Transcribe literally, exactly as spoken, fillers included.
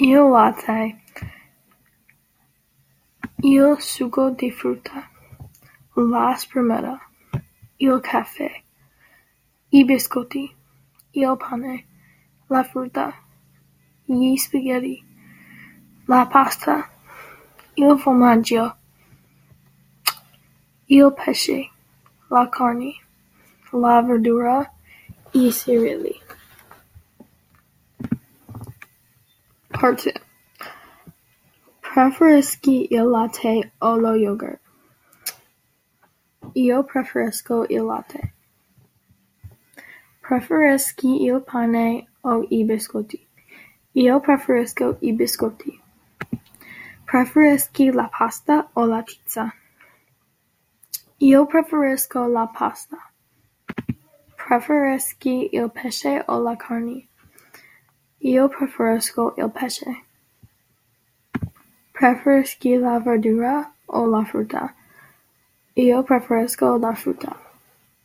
Il latte, il sugo de fruta, la spremuta, il caffè, i biscotti, il pane, la frutta, gli spaghetti, la pasta, il formaggio, il pesce, la carne, la verdura, i cereali. Part two. Preferisci il latte o lo yogurt? Io preferisco il latte. Preferisci il pane o i biscotti? Io preferisco i biscotti. Preferisci la pasta o la pizza? Io preferisco la pasta. Preferisci il pesce o la carne? Io preferisco il pesce. Preferisci la verdura o la frutta? Io preferisco la frutta.